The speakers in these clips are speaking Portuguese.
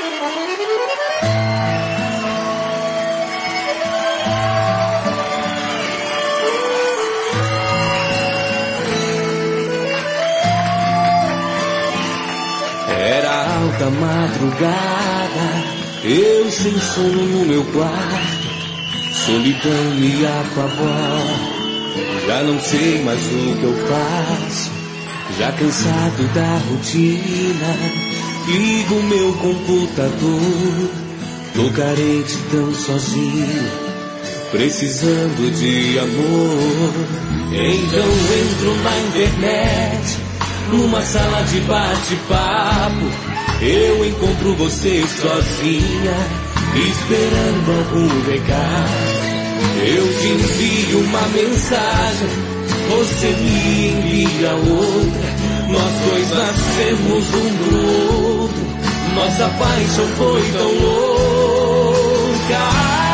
Era alta madrugada, eu sem sono no meu quarto, solidão me apavora. Já não sei mais o que eu faço, já cansado da rotina, ligo meu computador, tô carente tão sozinho, precisando de amor. Então entro na internet, numa sala de bate-papo, eu encontro você sozinha, esperando algum recado. Eu te envio uma mensagem, você me envia outra, nós dois nascemos um do outro, nossa paixão foi tão louca.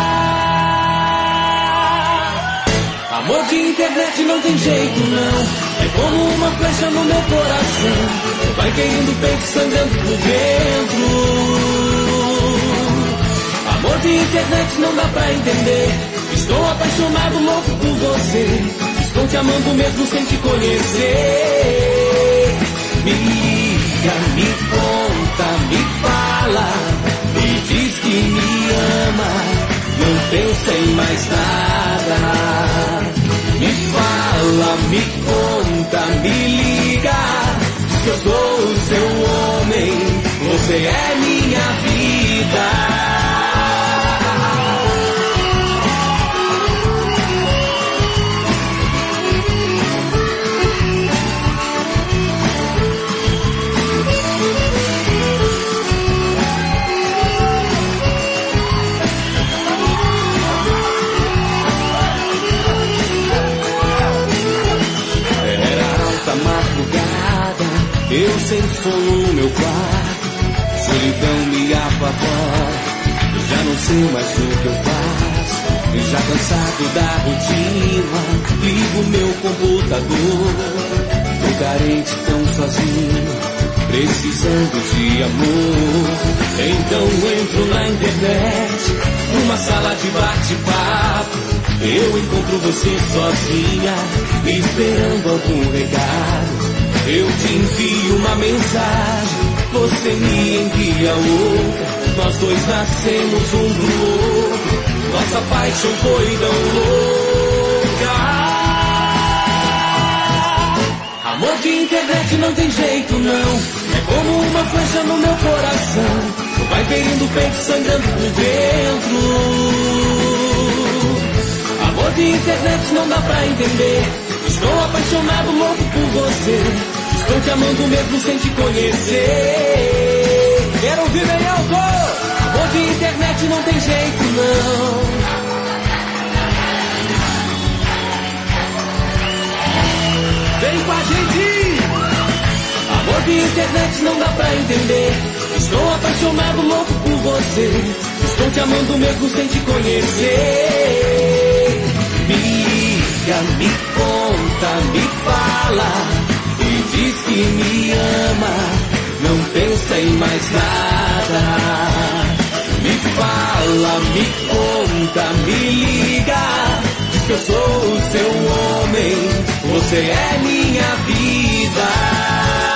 Amor de internet não tem jeito não, é como uma flecha no meu coração, vai queimando o peito sangrando por dentro. Amor de internet não dá pra entender, estou apaixonado, louco por você, estou te amando mesmo sem te conhecer. Me liga, me conta, me fala, me diz que me ama, não pensa em mais nada. Me fala, me conta, me liga, que eu sou o seu homem, você é minha vida. Eu sem sono no meu quarto, solidão me apavora, já não sei mais o que eu faço, já cansado da rotina, ligo meu computador, tô carente tão sozinho, precisando de amor. Então entro na internet, numa sala de bate-papo, eu encontro você sozinha, esperando algum recado. Eu te envio uma mensagem, você me envia outra, nós dois nascemos um do outro, nossa paixão foi tão louca. Amor de internet não tem jeito não, é como uma flecha no meu coração, vai ferindo o peito sangrando por dentro. Amor de internet não dá pra entender, estou apaixonado, louco por você, estou te amando mesmo sem te conhecer. Quero ouvir bem alto! Amor de internet não tem jeito não. Vem com a gente! Amor de internet não dá pra entender, estou apaixonado, louco por você, estou te amando mesmo sem te conhecer. Me liga, me conta, me fala, e diz que me ama, não pensa em mais nada. Me fala, me conta, me liga, diz que eu sou o seu homem, você é minha vida.